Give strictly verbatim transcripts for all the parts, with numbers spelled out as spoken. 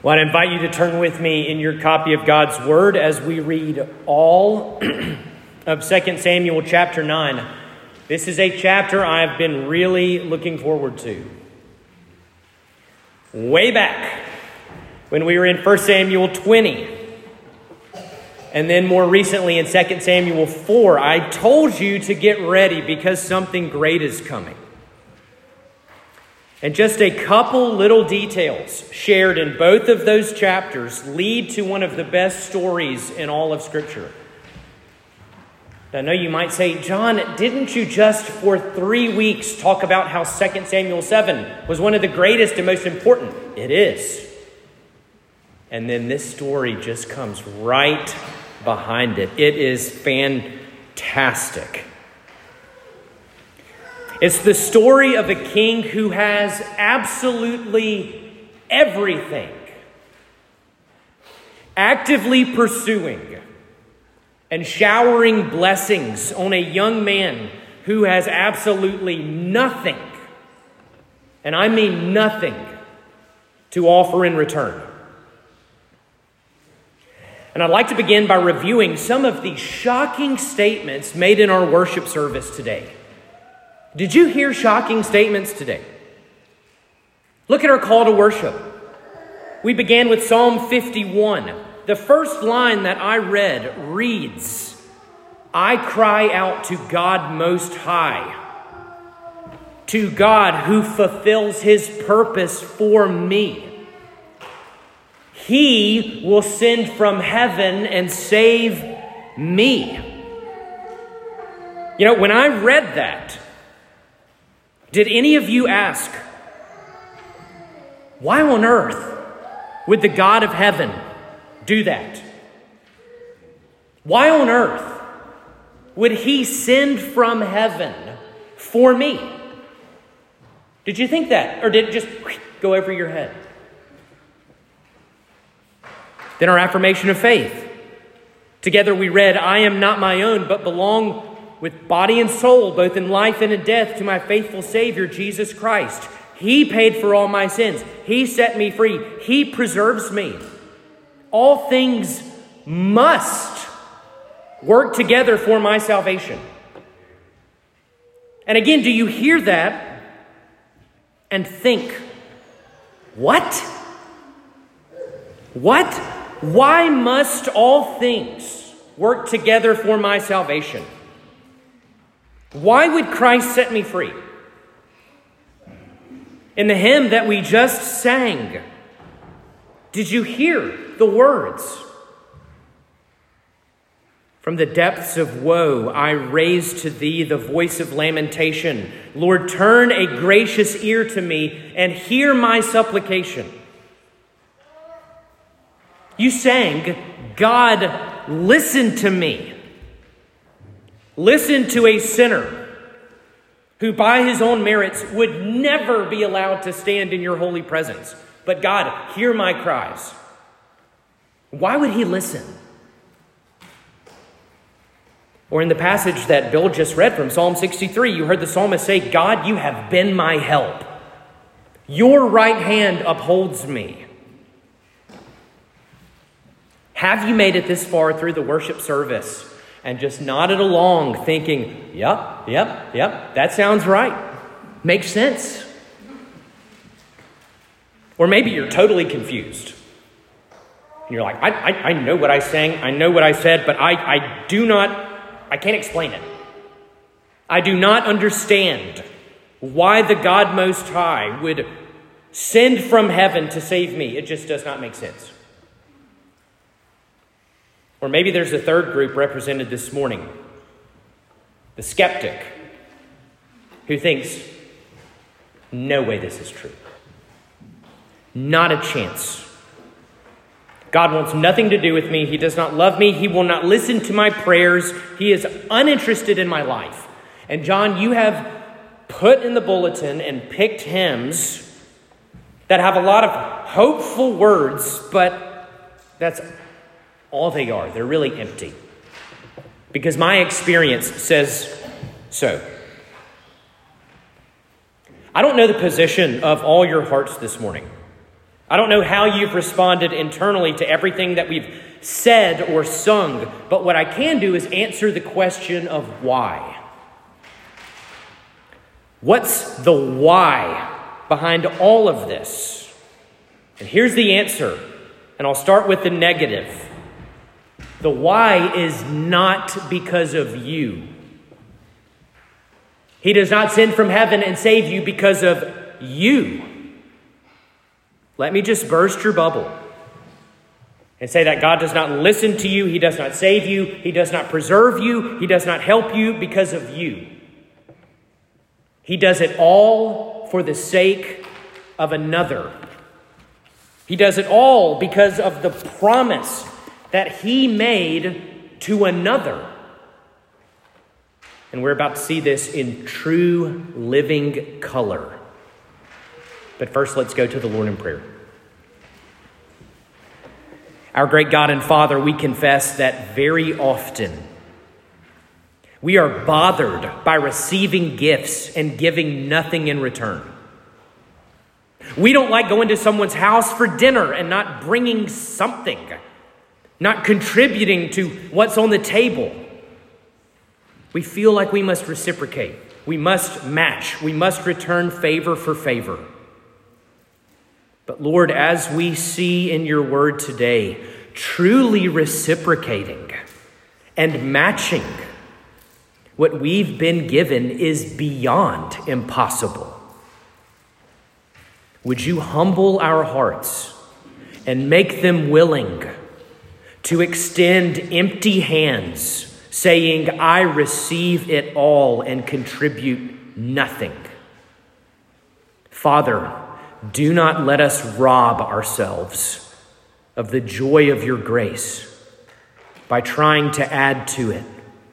Well, I invite you to turn with me in your copy of God's Word as we read all of Second Samuel chapter nine. This is a chapter I've been really looking forward to. Way back when we were in First Samuel twenty, and then more recently in Second Samuel four, I told you to get ready because something great is coming. And just a couple little details shared in both of those chapters lead to one of the best stories in all of Scripture. I know you might say, John, didn't you just for three weeks talk about how Second Samuel seven was one of the greatest and most important? It is. And then this story just comes right behind it. It is fantastic. It's the story of a king who has absolutely everything, actively pursuing and showering blessings on a young man who has absolutely nothing, and I mean nothing, to offer in return. And I'd like to begin by reviewing some of the shocking statements made in our worship service today. Did you hear shocking statements today? Look at our call to worship. We began with Psalm fifty-one. The first line that I read reads, I cry out to God Most High, to God who fulfills his purpose for me. He will send from heaven and save me. You know, when I read that, did any of you ask, why on earth would the God of heaven do that? Why on earth would he send from heaven for me? Did you think that? Or did it just go over your head? Then our affirmation of faith. Together we read, I am not my own, but belong with body and soul, both in life and in death, to my faithful Savior, Jesus Christ. He paid for all my sins. He set me free. He preserves me. All things must work together for my salvation. And again, do you hear that and think, what? What? Why must all things work together for my salvation? Why would Christ set me free? In the hymn that we just sang, did you hear the words? From the depths of woe, I raise to thee the voice of lamentation. Lord, turn a gracious ear to me and hear my supplication. You sang, God, listen to me. Listen to a sinner who by his own merits would never be allowed to stand in your holy presence. But God, hear my cries. Why would he listen? Or in the passage that Bill just read from Psalm sixty-three, you heard the psalmist say, God, you have been my help. Your right hand upholds me. Have you made it this far through the worship service and just nodded along thinking, yep, yep, yep, that sounds right. Makes sense. Or maybe you're totally confused. And you're like, I, I, I know what I sang, I know what I said, but I, I do not, I can't explain it. I do not understand why the God Most High would send from heaven to save me. It just does not make sense. Or maybe there's a third group represented this morning. The skeptic who thinks, no way this is true. Not a chance. God wants nothing to do with me. He does not love me. He will not listen to my prayers. He is uninterested in my life. And John, you have put in the bulletin and picked hymns that have a lot of hopeful words, but that's all they are. They're really empty. Because my experience says so. I don't know the position of all your hearts this morning. I don't know how you've responded internally to everything that we've said or sung, but what I can do is answer the question of why. What's the why behind all of this? And here's the answer, and I'll start with the negative. The why is not because of you. He does not send from heaven and save you because of you. Let me just burst your bubble and say that God does not listen to you. He does not save you. He does not preserve you. He does not help you because of you. He does it all for the sake of another. He does it all because of the promise that he made to another. And we're about to see this in true living color. But first, let's go to the Lord in prayer. Our great God and Father, we confess that very often we are bothered by receiving gifts and giving nothing in return. We don't like going to someone's house for dinner and not bringing something, not contributing to what's on the table. We feel like we must reciprocate. We must match. We must return favor for favor. But Lord, as we see in your word today, truly reciprocating and matching what we've been given is beyond impossible. Would you humble our hearts and make them willing to extend empty hands, saying, I receive it all and contribute nothing. Father, do not let us rob ourselves of the joy of your grace by trying to add to it.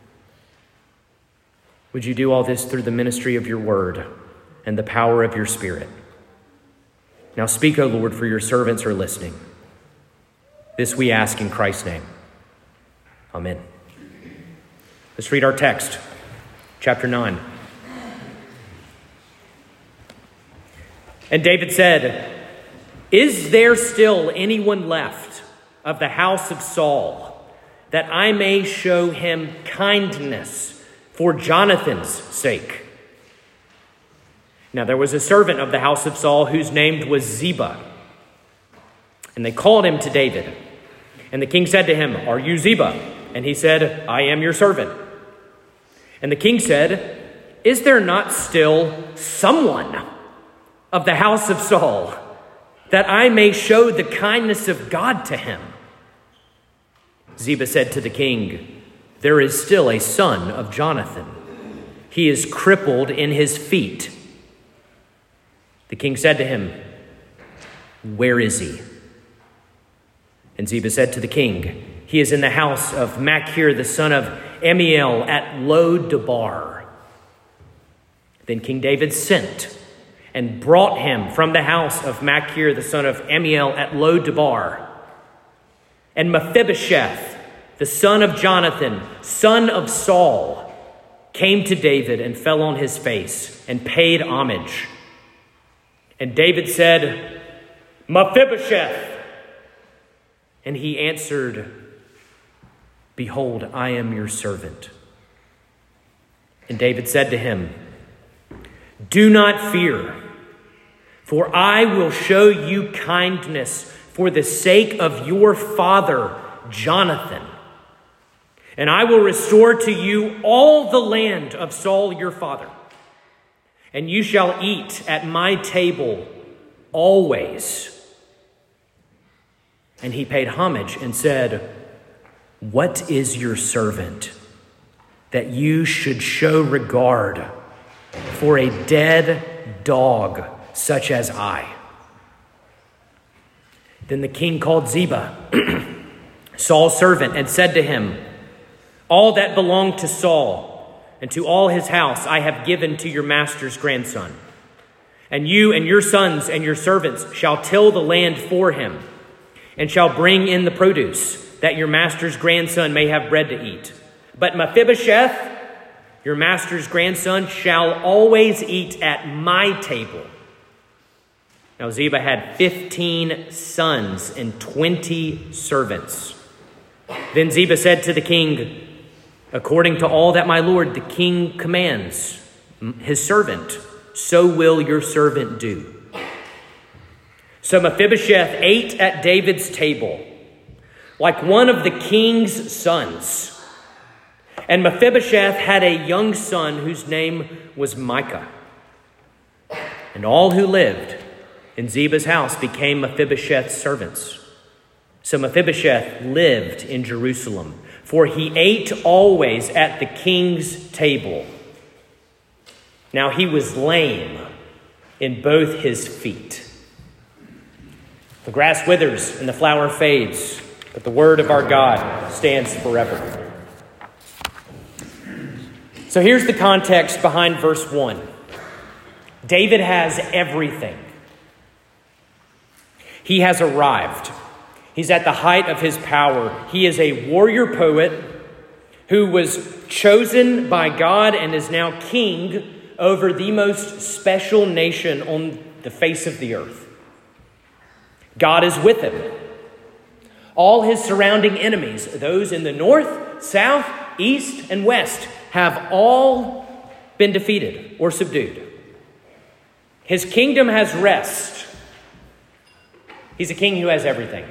Would you do all this through the ministry of your word and the power of your Spirit? Now speak, O Lord, for your servants are listening. This we ask in Christ's name. Amen. Let's read our text, chapter nine. And David said, is there still anyone left of the house of Saul, that I may show him kindness for Jonathan's sake? Now there was a servant of the house of Saul whose name was Ziba. And they called him to David. And the king said to him, are you Ziba? And he said, I am your servant. And the king said, is there not still someone of the house of Saul, that I may show the kindness of God to him? Ziba said to the king, there is still a son of Jonathan. He is crippled in his feet. The king said to him, where is he? And Ziba said to the king, he is in the house of Machir, the son of Amiel, at Lo-debar. Then King David sent and brought him from the house of Machir, the son of Amiel, at Lo-debar. And Mephibosheth, the son of Jonathan, son of Saul, came to David and fell on his face and paid homage. And David said, Mephibosheth. And he answered, behold, I am your servant. And David said to him, do not fear, for I will show you kindness for the sake of your father, Jonathan. And I will restore to you all the land of Saul your father. And you shall eat at my table always. And he paid homage and said, what is your servant, that you should show regard for a dead dog such as I? Then the king called Ziba, Saul's servant, and said to him, all that belonged to Saul and to all his house I have given to your master's grandson. And you and your sons and your servants shall till the land for him, and shall bring in the produce, that your master's grandson may have bread to eat. But Mephibosheth, your master's grandson, shall always eat at my table. Now Ziba had fifteen sons and twenty servants. Then Ziba said to the king, according to all that my lord the king commands his servant, so will your servant do. So Mephibosheth ate at David's table like one of the king's sons. And Mephibosheth had a young son whose name was Micah. And all who lived in Ziba's house became Mephibosheth's servants. So Mephibosheth lived in Jerusalem, for he ate always at the king's table. Now he was lame in both his feet. The grass withers and the flower fades, but the word of our God stands forever. So here's the context behind verse one. David has everything. He has arrived. He's at the height of his power. He is a warrior poet who was chosen by God and is now king over the most special nation on the face of the earth. God is with him. All his surrounding enemies, those in the north, south, east, and west, have all been defeated or subdued. His kingdom has rest. He's a king who has everything.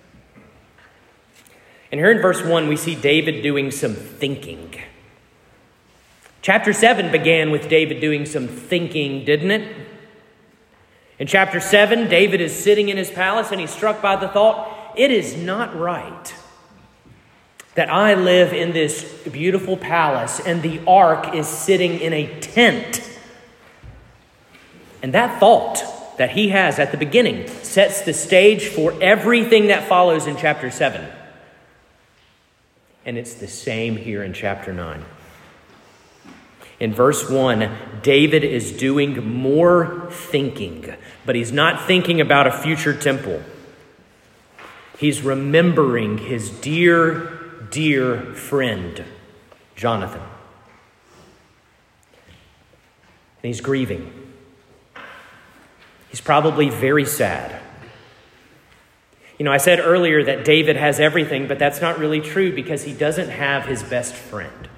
And here in verse one, we see David doing some thinking. Chapter seven began with David doing some thinking, didn't it? In chapter seven, David is sitting in his palace and he's struck by the thought, it is not right that I live in this beautiful palace and the ark is sitting in a tent. And that thought that he has at the beginning sets the stage for everything that follows in chapter seven. And it's the same here in chapter nine. In verse one, David is doing more thinking, but he's not thinking about a future temple. He's remembering his dear, dear friend, Jonathan. And he's grieving. He's probably very sad. You know, I said earlier that David has everything, but that's not really true because he doesn't have his best friend.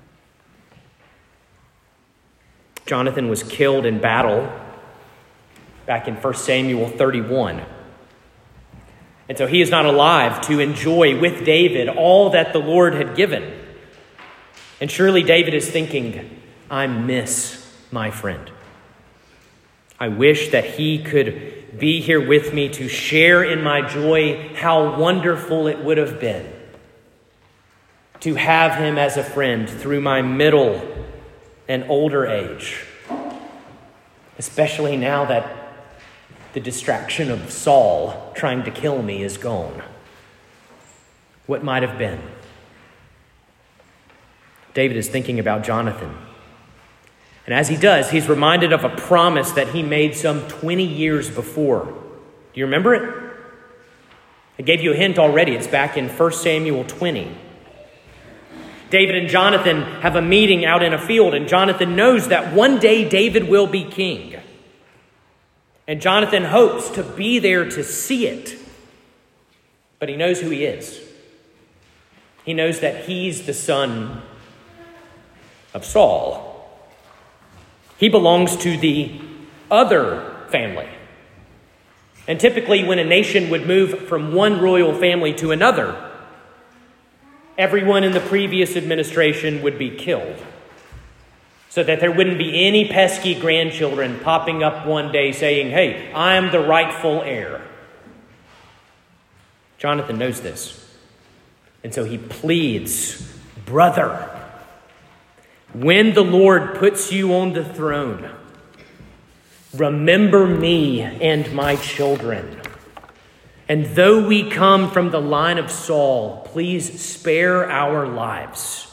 Jonathan was killed in battle back in First Samuel thirty-one. And so he is not alive to enjoy with David all that the Lord had given. And surely David is thinking, I miss my friend. I wish that he could be here with me to share in my joy. How wonderful it would have been to have him as a friend through my middle and older age. Especially now that the distraction of Saul trying to kill me is gone. What might have been? David is thinking about Jonathan. And as he does, he's reminded of a promise that he made some twenty years before. Do you remember it? I gave you a hint already. It's back in First Samuel twenty. David and Jonathan have a meeting out in a field, and Jonathan knows that one day David will be king. And Jonathan hopes to be there to see it. But he knows who he is. He knows that he's the son of Saul. He belongs to the other family. And typically when a nation would move from one royal family to another, everyone in the previous administration would be killed, so that there wouldn't be any pesky grandchildren popping up one day saying, hey, I'm the rightful heir. Jonathan knows this. And so he pleads, brother, when the Lord puts you on the throne, remember me and my children. And though we come from the line of Saul, please spare our lives.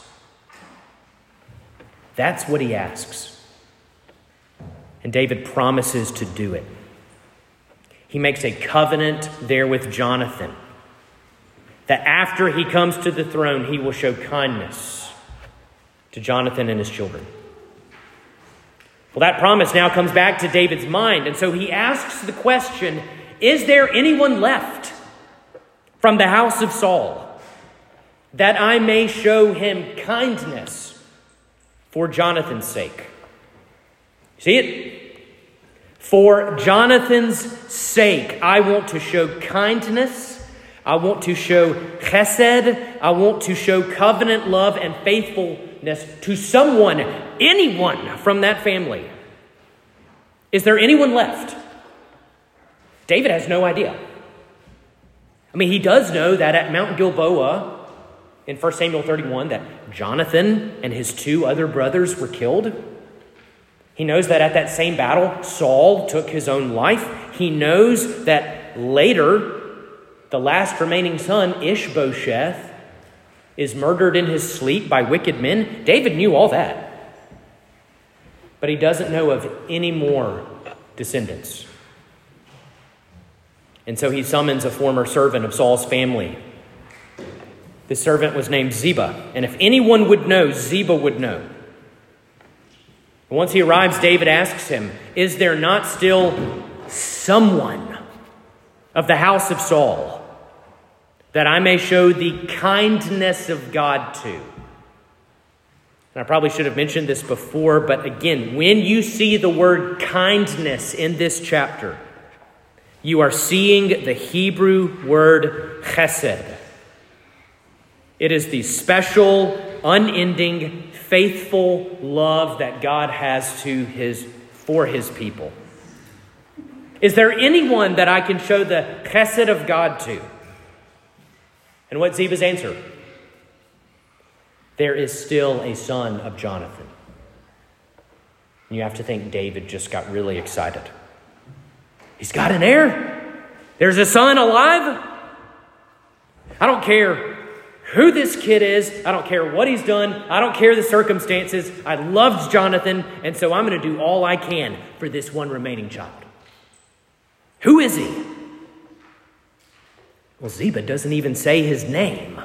That's what he asks. And David promises to do it. He makes a covenant there with Jonathan that after he comes to the throne, he will show kindness to Jonathan and his children. Well, that promise now comes back to David's mind, and so he asks the question, is there anyone left from the house of Saul, that I may show him kindness for Jonathan's sake? See it? For Jonathan's sake, I want to show kindness. I want to show chesed. I want to show covenant love and faithfulness to someone, anyone from that family. Is there anyone left? David has no idea. I mean, he does know that at Mount Gilboa in First Samuel thirty-one that Jonathan and his two other brothers were killed. He knows that at that same battle, Saul took his own life. He knows that later, the last remaining son, Ishbosheth, is murdered in his sleep by wicked men. David knew all that. But he doesn't know of any more descendants. And so he summons a former servant of Saul's family. This servant was named Ziba. And if anyone would know, Ziba would know. Once he arrives, David asks him, is there not still someone of the house of Saul that I may show the kindness of God to? And I probably should have mentioned this before, but again, when you see the word kindness in this chapter, you are seeing the Hebrew word chesed. It is the special, unending, faithful love that God has to his for his people. Is there anyone that I can show the chesed of God to? And what's Ziba's answer? There is still a son of Jonathan. And you have to think David just got really excited. He's got an heir. There's a son alive. I don't care who this kid is. I don't care what he's done. I don't care the circumstances. I loved Jonathan, and so I'm going to do all I can for this one remaining child. Who is he? Well, Ziba doesn't even say his name.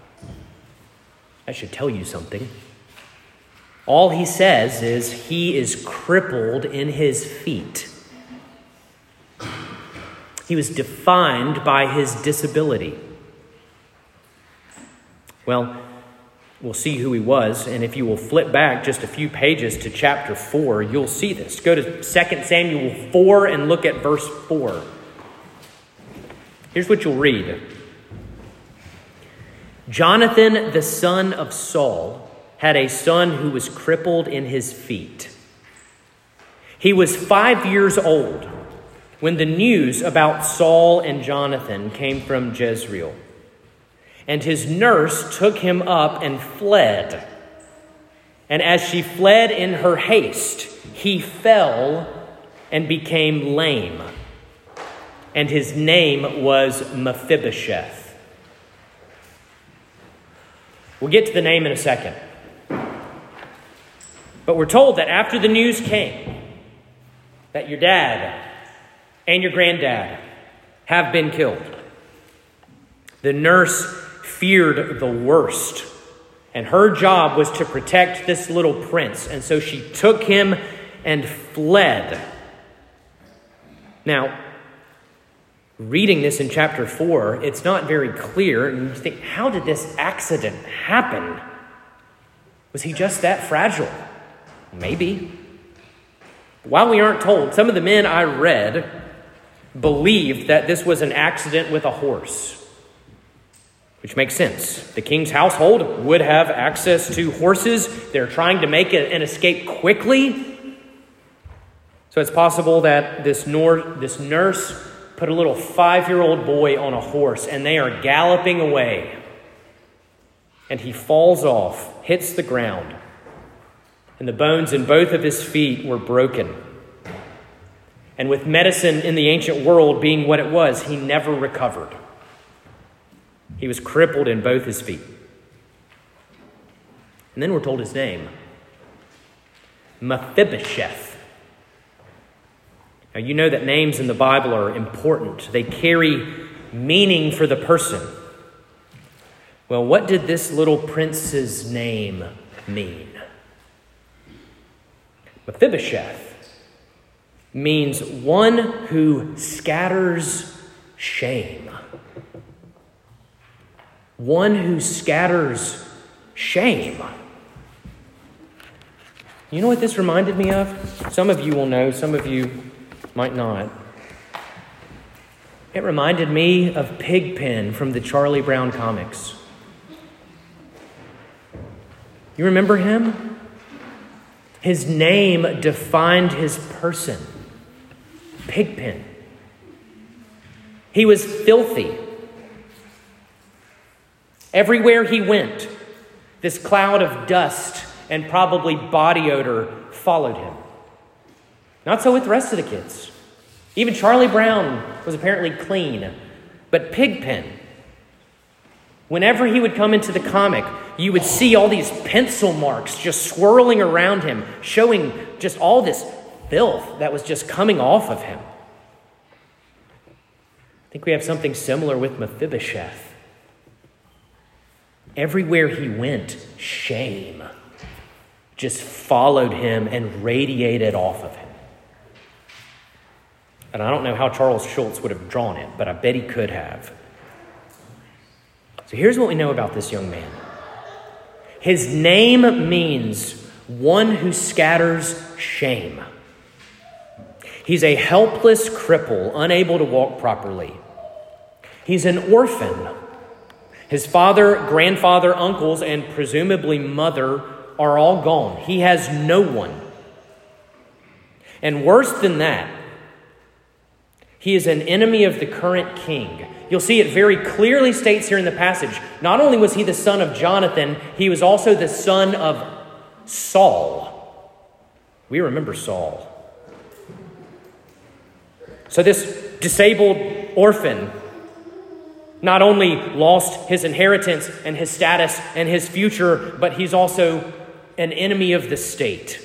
I should tell you something. All he says is he is crippled in his feet. He was defined by his disability. Well, we'll see who he was, and if you will flip back just a few pages to chapter four, you'll see this. Go to Second Samuel four and look at verse four. Here's what you'll read. Jonathan, the son of Saul, had a son who was crippled in his feet. He was five years old when the news about Saul and Jonathan came from Jezreel. And his nurse took him up and fled. And as she fled in her haste, he fell and became lame. And his name was Mephibosheth. We'll get to the name in a second. But we're told that after the news came that your dad and your granddad have been killed, the nurse feared the worst. And her job was to protect this little prince. And so she took him and fled. Now, reading this in chapter four, it's not very clear. And you think, how did this accident happen? Was he just that fragile? Maybe. While we aren't told, some of the men I read believed that this was an accident with a horse. Which makes sense. The king's household would have access to horses. They're trying to make an escape quickly. So it's possible that this, nor- this nurse put a little five-year-old boy on a horse, and they are galloping away. And he falls off, hits the ground, and the bones in both of his feet were broken. And with medicine in the ancient world being what it was, he never recovered. He was crippled in both his feet. And then we're told his name. Mephibosheth. Now, you know that names in the Bible are important. They carry meaning for the person. Well, what did this little prince's name mean? Mephibosheth means one who scatters shame. One who scatters shame. You know what this reminded me of? Some of you will know, some of you might not. It reminded me of Pigpen from the Charlie Brown comics. You remember him? His name defined his person. Pigpen. He was filthy. Everywhere he went, this cloud of dust and probably body odor followed him. Not so with the rest of the kids. Even Charlie Brown was apparently clean. But Pigpen, whenever he would come into the comic, you would see all these pencil marks just swirling around him, showing just all this filth that was just coming off of him. I think we have something similar with Mephibosheth. Everywhere he went, shame just followed him and radiated off of him. And I don't know how Charles Schulz would have drawn it, but I bet he could have. So here's what we know about this young man. His name means one who scatters shame. He's a helpless cripple, unable to walk properly. He's an orphan. His father, grandfather, uncles, and presumably mother are all gone. He has no one. And worse than that, he is an enemy of the current king. You'll see it very clearly states here in the passage. Not only was he the son of Jonathan, he was also the son of Saul. We remember Saul. So this disabled orphan not only lost his inheritance and his status and his future, but he's also an enemy of the state.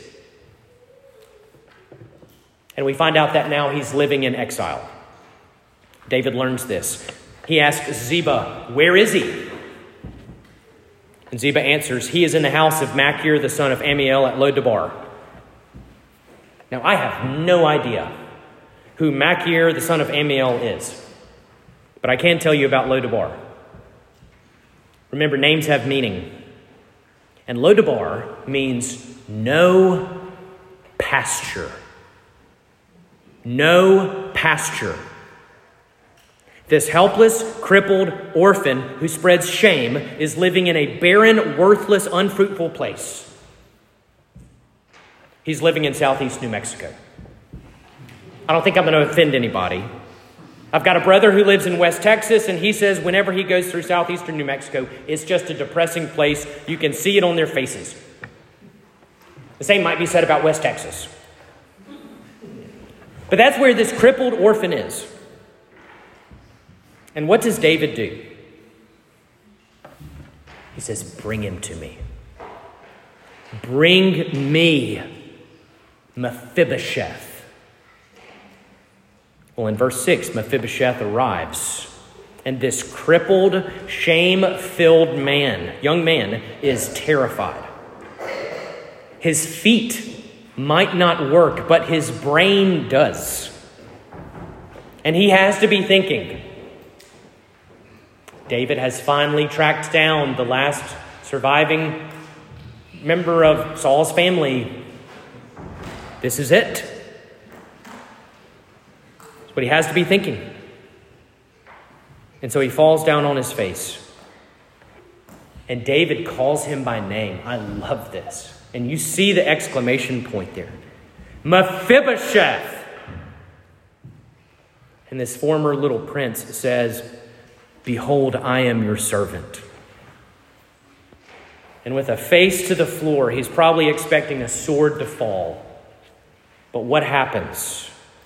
And we find out that now he's living in exile. David learns this. He asks Ziba, where is he? And Ziba answers, he is in the house of Machir, the son of Ammiel at Lo-debar. Now, I have no idea who Machir, the son of Ammiel, is. But I can tell you about Lo-debar. Remember, names have meaning. And Lo-debar means no pasture. No pasture. This helpless, crippled orphan who spreads shame is living in a barren, worthless, unfruitful place. He's living in southeast New Mexico. I don't think I'm going to offend anybody. I've got a brother who lives in West Texas, and he says whenever he goes through southeastern New Mexico, it's just a depressing place. You can see it on their faces. The same might be said about West Texas. But that's where this crippled orphan is. And what does David do? He says, bring him to me. Bring me Mephibosheth. Well, in verse six, Mephibosheth arrives. And this crippled, shame-filled man, young man, is terrified. His feet might not work, but his brain does. And he has to be thinking, David has finally tracked down the last surviving member of Saul's family. This is it. That's what he has to be thinking. And so he falls down on his face. And David calls him by name. I love this. And you see the exclamation point there. Mephibosheth. And this former little prince says, behold, I am your servant. And with a face to the floor, he's probably expecting a sword to fall. But what happens?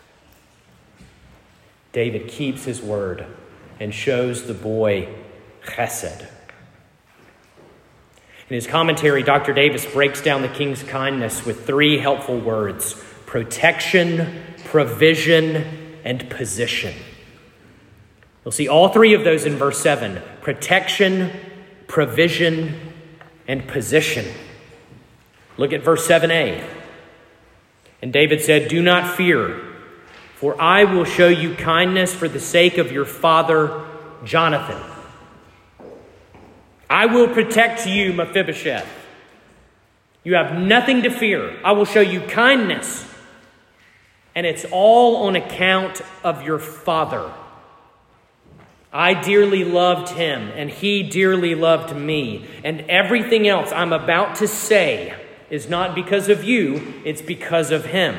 David keeps his word and shows the boy chesed. In his commentary, Doctor Davis breaks down the king's kindness with three helpful words: protection, provision, and position. You'll see all three of those in verse seven. Protection, provision, and position. Look at verse seven a. And David said, "Do not fear, for I will show you kindness for the sake of your father Jonathan. I will protect you, Mephibosheth. You have nothing to fear. I will show you kindness. And it's all on account of your father. I dearly loved him, and he dearly loved me. And everything else I'm about to say is not because of you, it's because of him.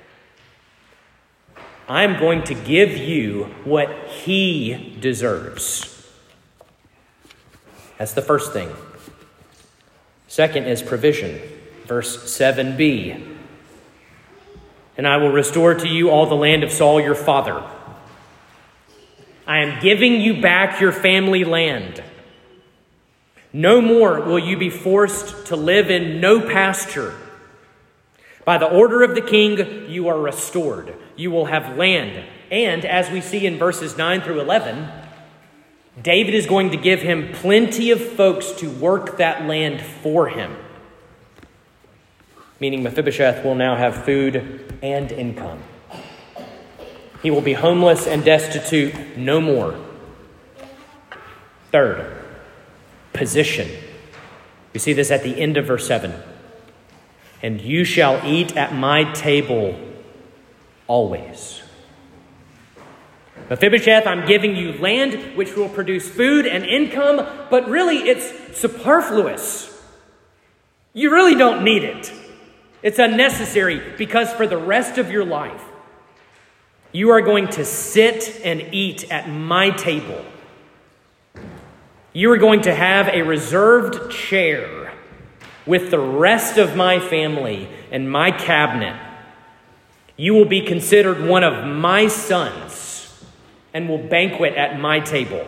I'm going to give you what he deserves." That's the first thing. Second is provision. Verse seven b. "And I will restore to you all the land of Saul your father. I am giving you back your family land. No more will you be forced to live in no pasture. By the order of the king, you are restored. You will have land." And as we see in verses nine through eleven, David is going to give him plenty of folks to work that land for him. Meaning Mephibosheth will now have food and income. He will be homeless and destitute no more. Third, position. We see this at the end of verse seven. "And you shall eat at my table always." Mephibosheth, I'm giving you land which will produce food and income, but really it's superfluous. You really don't need it. It's unnecessary because for the rest of your life, you are going to sit and eat at my table. You are going to have a reserved chair with the rest of my family and my cabinet. You will be considered one of my sons and will banquet at my table.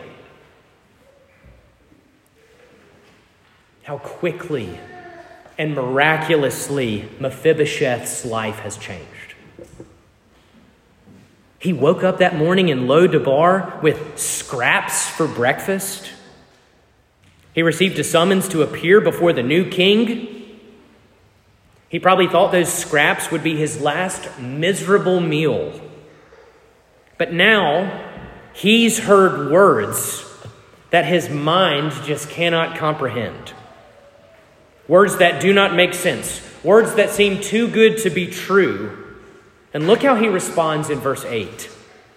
How quickly and miraculously Mephibosheth's life has changed. He woke up that morning in Lo-Debar with scraps for breakfast. He received a summons to appear before the new king. He probably thought those scraps would be his last miserable meal. But now he's heard words that his mind just cannot comprehend. Words that do not make sense. Words that seem too good to be true. And look how he responds in verse eight.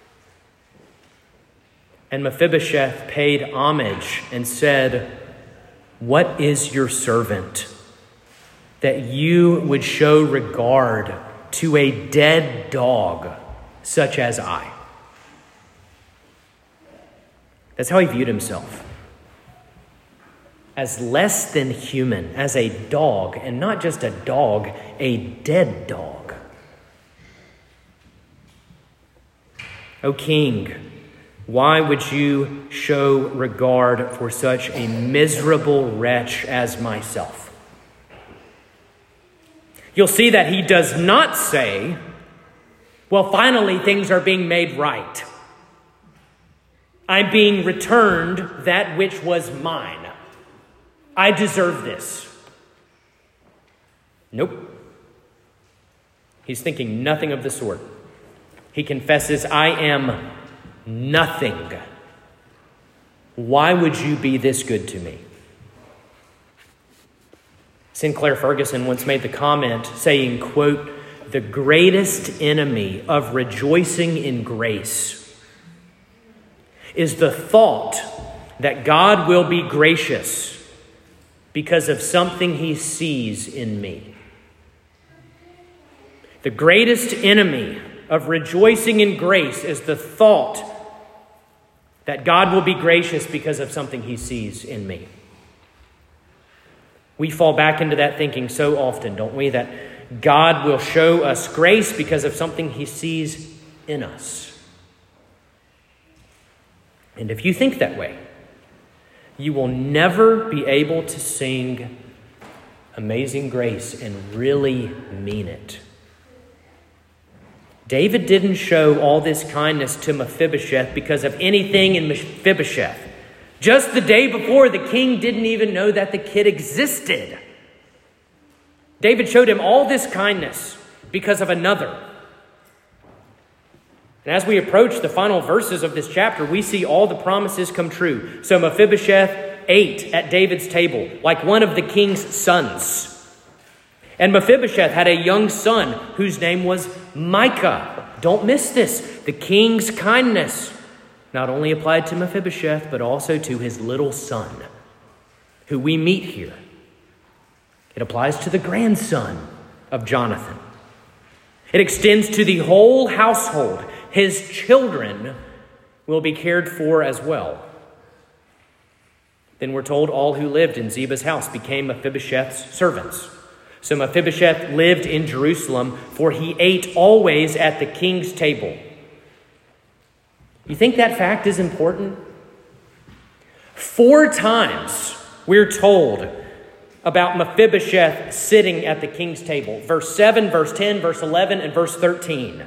"And Mephibosheth paid homage and said, 'What is your servant, that you would show regard to a dead dog such as I?'" That's how he viewed himself. As less than human, as a dog, and not just a dog, a dead dog. "O king, why would you show regard for such a miserable wretch as myself?" You'll see that he does not say, "Well, finally things are being made right. I'm being returned that which was mine. I deserve this." Nope. He's thinking nothing of the sort. He confesses, "I am nothing. Why would you be this good to me?" Sinclair Ferguson once made the comment saying, quote, "The greatest enemy of rejoicing in grace is the thought that God will be gracious because of something he sees in me." The greatest enemy of rejoicing in grace is the thought that God will be gracious because of something he sees in me. We fall back into that thinking so often, don't we? That God will show us grace because of something he sees in us. And if you think that way, you will never be able to sing Amazing Grace and really mean it. David didn't show all this kindness to Mephibosheth because of anything in Mephibosheth. Just the day before, the king didn't even know that the kid existed. David showed him all this kindness because of another. And as we approach the final verses of this chapter, we see all the promises come true. So Mephibosheth ate at David's table like one of the king's sons. And Mephibosheth had a young son whose name was Micah. Don't miss this. The king's kindness not only applied to Mephibosheth, but also to his little son, who we meet here. It applies to the grandson of Jonathan. It extends to the whole household. His children will be cared for as well. Then we're told all who lived in Ziba's house became Mephibosheth's servants. So Mephibosheth lived in Jerusalem, for he ate always at the king's table. You think that fact is important? Four times we're told about Mephibosheth sitting at the king's table. Verse seven, verse ten, verse eleven, and verse thirteen.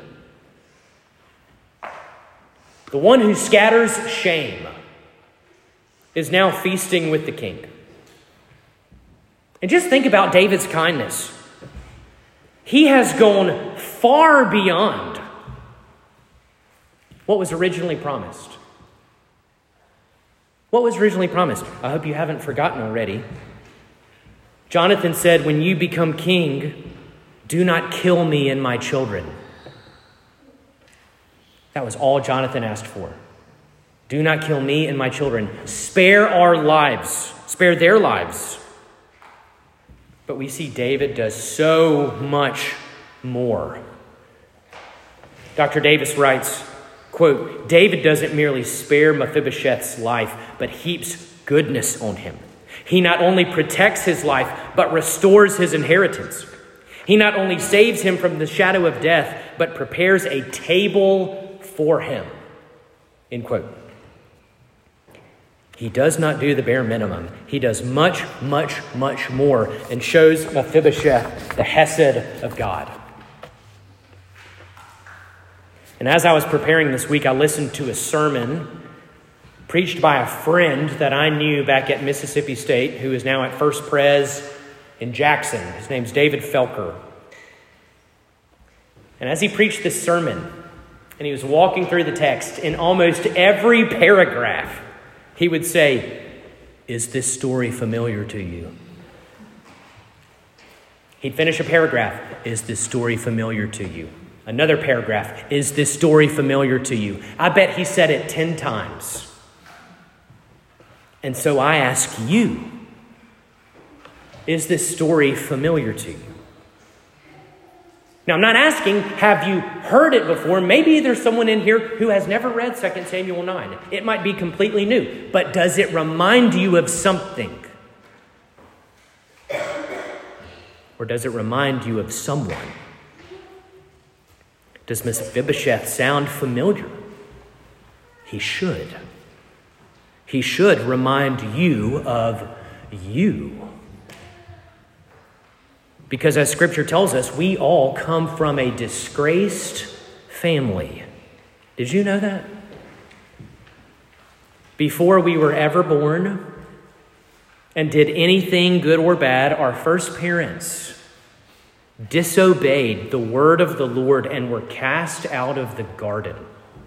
The one who scatters shame is now feasting with the king. And just think about David's kindness. He has gone far beyond what was originally promised. What was originally promised? I hope you haven't forgotten already. Jonathan said, when you become king, do not kill me and my children. That was all Jonathan asked for. Do not kill me and my children. Spare our lives. Spare their lives. But we see David does so much more. Doctor Davis writes, quote, David doesn't merely spare Mephibosheth's life, but heaps goodness on him. He not only protects his life, but restores his inheritance. He not only saves him from the shadow of death, but prepares a table for him. End quote. He does not do the bare minimum. He does much, much, much more and shows Mephibosheth the hesed of God. And as I was preparing this week, I listened to a sermon preached by a friend that I knew back at Mississippi State, who is now at First Pres in Jackson. His name's David Felker. And as he preached this sermon, and he was walking through the text, in almost every paragraph, he would say, is this story familiar to you? He'd finish a paragraph, is this story familiar to you? Another paragraph, is this story familiar to you? I bet he said it ten times. And so I ask you, is this story familiar to you? Now, I'm not asking, have you heard it before? Maybe there's someone in here who has never read Second Samuel nine. It might be completely new. But does it remind you of something? Or does it remind you of someone? Does Mephibosheth sound familiar? He should. He should remind you of you. Because as Scripture tells us, we all come from a disgraced family. Did you know that? Before we were ever born and did anything good or bad, our first parents disobeyed the word of the Lord and were cast out of the garden.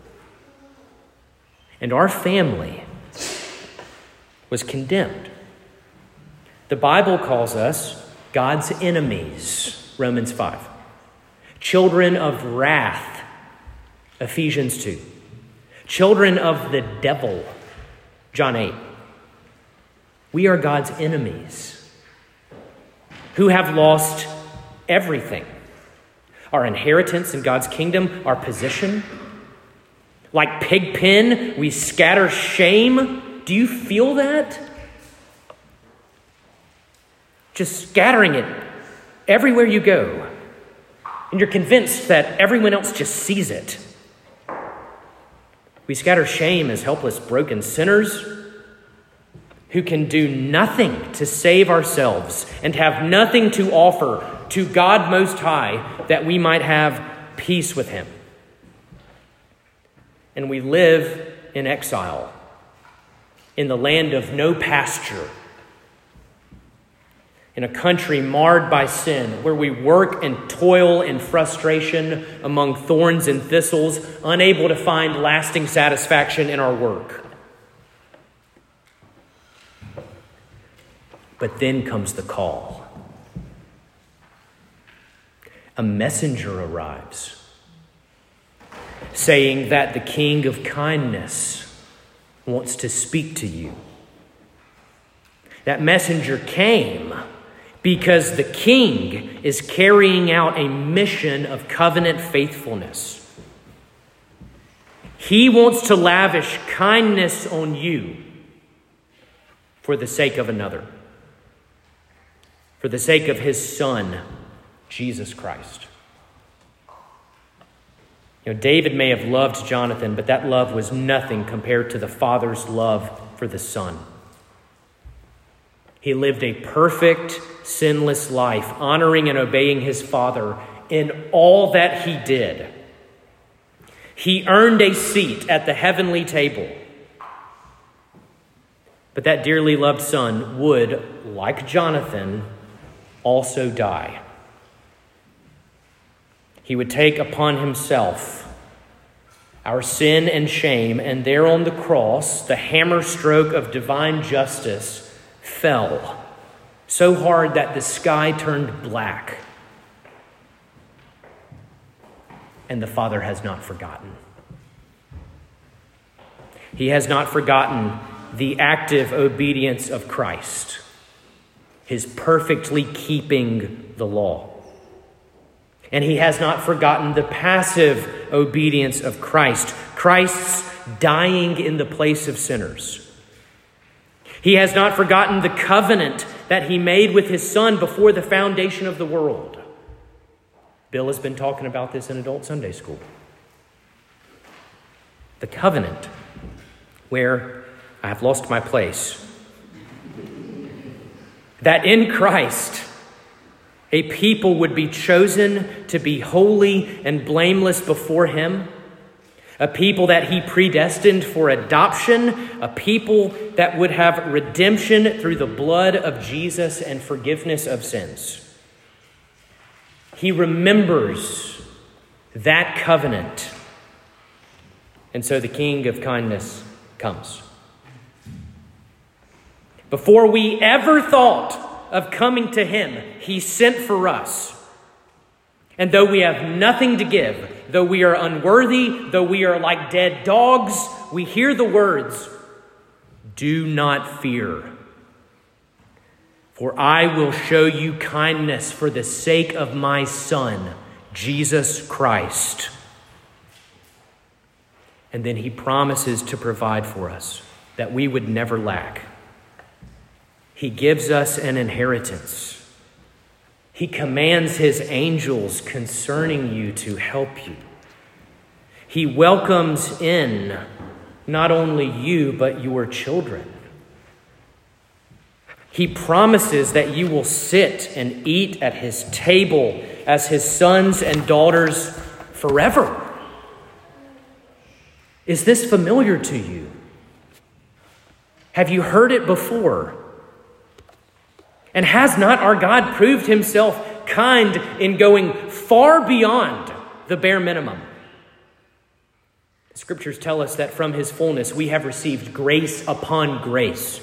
And our family was condemned. The Bible calls us God's enemies, Romans five. Children of wrath, Ephesians two. Children of the devil, John eight. We are God's enemies who have lost everything. Our inheritance in God's kingdom, our position. Like Pigpen, we scatter shame. Do you feel that? Just scattering it everywhere you go. And you're convinced that everyone else just sees it. We scatter shame as helpless, broken sinners who can do nothing to save ourselves and have nothing to offer to God Most High that we might have peace with Him. And we live in exile in the land of no pasture. in a country marred by sin, where we work and toil in frustration among thorns and thistles, unable to find lasting satisfaction in our work. But then comes the call. A messenger arrives, saying that the King of kindness wants to speak to you. That messenger came because the King is carrying out a mission of covenant faithfulness. He wants to lavish kindness on you for the sake of another, for the sake of his Son, Jesus Christ. You know, David may have loved Jonathan, but that love was nothing compared to the Father's love for the Son. He lived a perfect, sinless life, honoring and obeying his Father in all that he did. He earned a seat at the heavenly table. But that dearly loved Son would, like Jonathan, also die. He would take upon himself our sin and shame, and there on the cross, the hammer stroke of divine justice fell so hard that the sky turned black. And the Father has not forgotten. He has not forgotten the active obedience of Christ, his perfectly keeping the law. And he has not forgotten the passive obedience of Christ, Christ's dying in the place of sinners. He has not forgotten the covenant that he made with his Son before the foundation of the world. Bill has been talking about this in Adult Sunday School. The covenant where I have lost my place. That in Christ, a people would be chosen to be holy and blameless before him. A people that he predestined for adoption, a people that would have redemption through the blood of Jesus and forgiveness of sins. He remembers that covenant. And so the King of kindness comes. Before we ever thought of coming to him, he sent for us. And though we have nothing to give, though we are unworthy, though we are like dead dogs, we hear the words, "Do not fear, for I will show you kindness for the sake of my Son, Jesus Christ." And then he promises to provide for us, that we would never lack. He gives us an inheritance. He commands his angels concerning you to help you. He welcomes in not only you, but your children. He promises that you will sit and eat at his table as his sons and daughters forever. Is this familiar to you? Have you heard it before? And has not our God proved himself kind in going far beyond the bare minimum? The scriptures tell us that from his fullness we have received grace upon grace.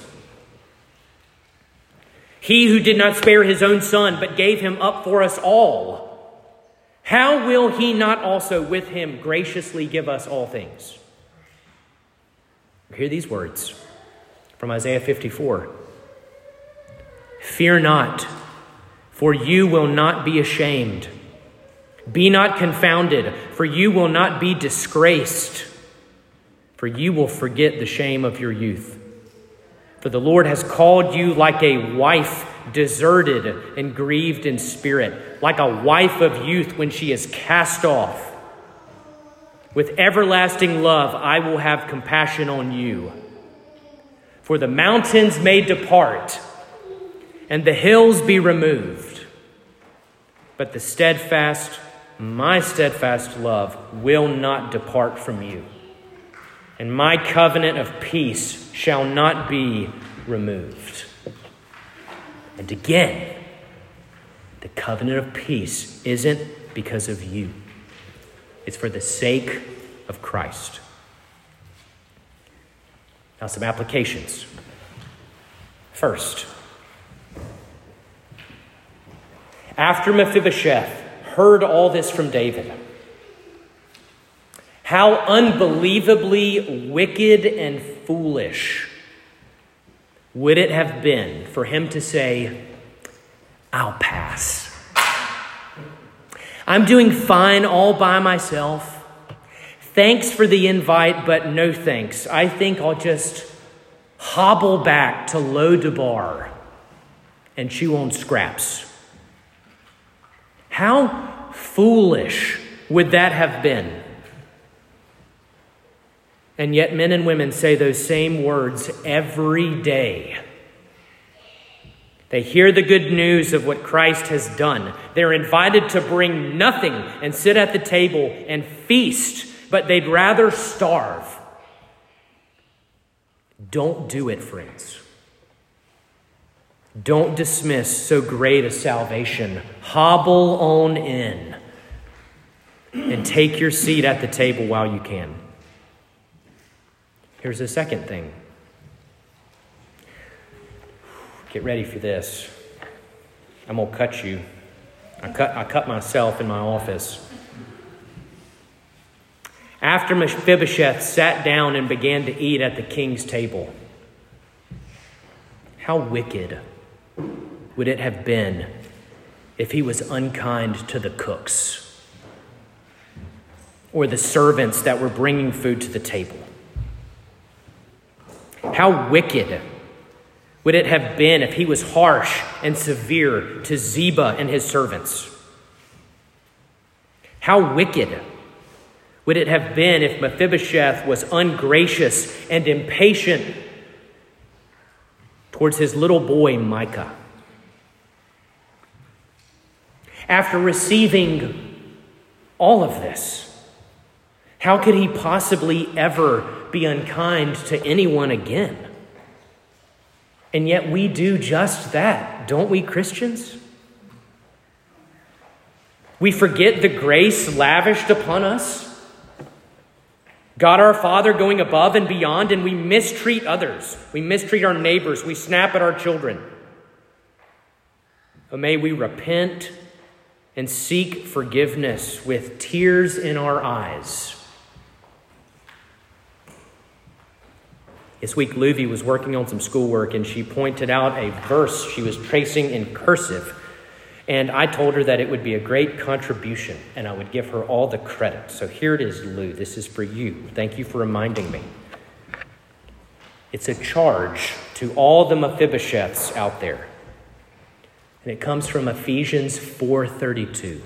He who did not spare his own Son, but gave him up for us all, how will he not also with him graciously give us all things? Hear these words from Isaiah fifty-four. "Fear not, for you will not be ashamed. Be not confounded, for you will not be disgraced. For you will forget the shame of your youth. For the Lord has called you like a wife deserted and grieved in spirit, like a wife of youth when she is cast off. With everlasting love I will have compassion on you. For the mountains may depart, and the hills be removed, but the steadfast, my steadfast love will not depart from you, and my covenant of peace shall not be removed." And again, The covenant of peace isn't because of you. It's for the sake of Christ. Now, some applications. First, after Mephibosheth heard all this from David, how unbelievably wicked and foolish would it have been for him to say, I'll pass. I'm doing fine all by myself. Thanks for the invite, but no thanks. I think I'll just hobble back to Lo-debar and chew on scraps. How foolish would that have been? And yet men and women say those same words every day. They hear the good news of what Christ has done. They're invited to bring nothing and sit at the table and feast, but they'd rather starve. Don't do it, friends. Don't dismiss so great a salvation. Hobble on in and take your seat at the table while you can. Here's the second thing. Get ready for this. I'm going to cut you. I cut, I cut myself in my office. After Mephibosheth sat down and began to eat at the king's table, how wicked would it have been if he was unkind to the cooks or the servants that were bringing food to the table? How wicked would it have been if he was harsh and severe to Ziba and his servants? How wicked would it have been if Mephibosheth was ungracious and impatient towards his little boy Micah? After receiving all of this, how could he possibly ever be unkind to anyone again? And yet we do just that, don't we, Christians? We forget the grace lavished upon us, God our Father going above and beyond, and we mistreat others. We mistreat our neighbors. We snap at our children. Oh, may we repent and seek forgiveness with tears in our eyes. This week, Luvi was working on some schoolwork, and she pointed out a verse she was tracing in cursive. And I told her that it would be a great contribution, and I would give her all the credit. So here it is, Lou. This is for you. Thank you for reminding me. It's a charge to all the Mephibosheths out there. And it comes from Ephesians four thirty-two.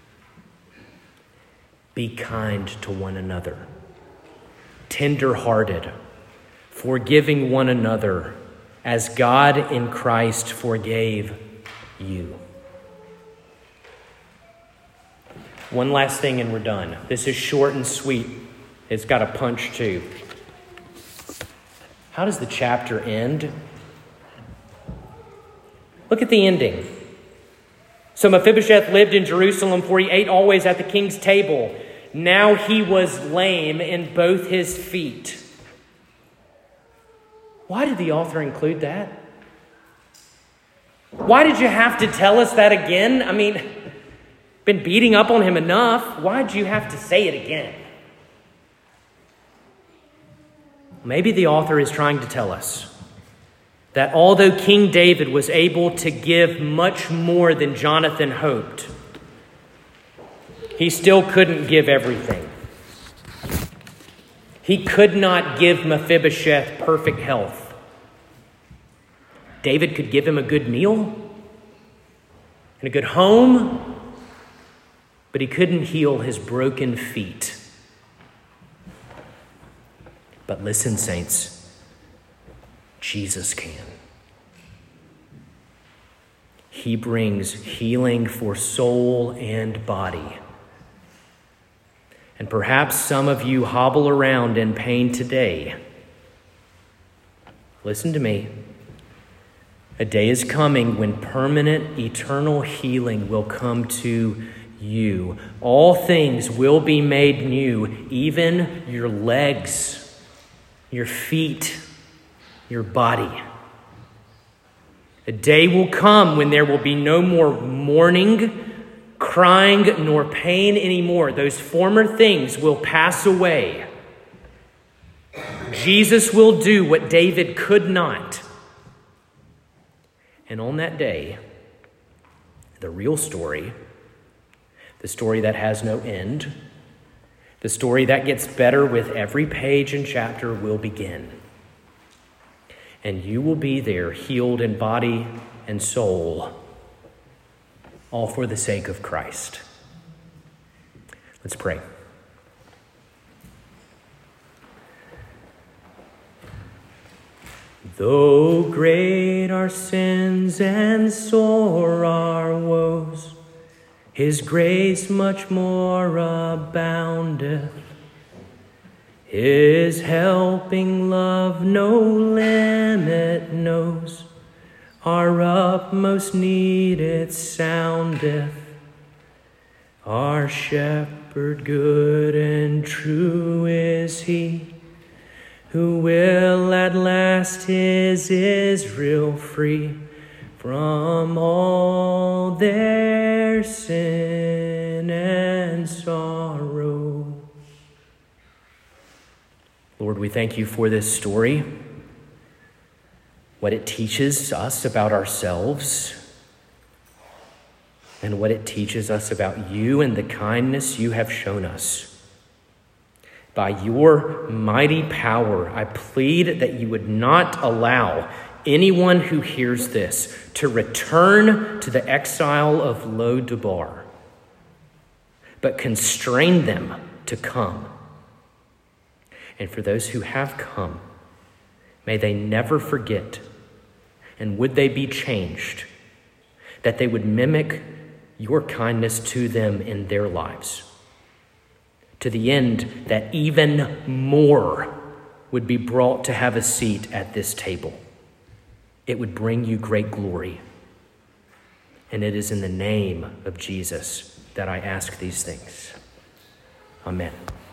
Be kind to one another, tender-hearted, forgiving one another as God in Christ forgave you. One last thing and we're done. This is short and sweet. It's got a punch too. How does the chapter end? Look at the ending. So Mephibosheth lived in Jerusalem, for he ate always at the king's table. Now he was lame in both his feet. Why did the author include that? Why did you have to tell us that again? I mean, been beating up on him enough. Why'd you have to say it again? Maybe the author is trying to tell us that although King David was able to give much more than Jonathan hoped, he still couldn't give everything. He could not give Mephibosheth perfect health. David could give him a good meal and a good home, but he couldn't heal his broken feet. But listen, saints, Jesus can. He brings healing for soul and body. And perhaps some of you hobble around in pain today. Listen to me. A day is coming when permanent, eternal healing will come to you. All things will be made new, even your legs, your feet, your body. A day will come when there will be no more mourning, crying, nor pain anymore. Those former things will pass away. Jesus will do what David could not. And on that day, the real story, the story that has no end, the story that gets better with every page and chapter will begin. And you will be there, healed in body and soul, all for the sake of Christ. Let's pray. Though great our sins and sore our woes, His grace much more aboundeth. His helping love no limit knows. Our utmost need it soundeth. Our shepherd good and true is He, who will at last His Israel free from all their sin and sorrow. Lord, we thank you for this story, what it teaches us about ourselves, and what it teaches us about you and the kindness you have shown us. By your mighty power, I plead that you would not allow anyone who hears this to return to the exile of Lo-Debar, but constrain them to come. And for those who have come, may they never forget, and would they be changed, that they would mimic your kindness to them in their lives, to the end that even more would be brought to have a seat at this table. It would bring you great glory. And it is in the name of Jesus that I ask these things. Amen.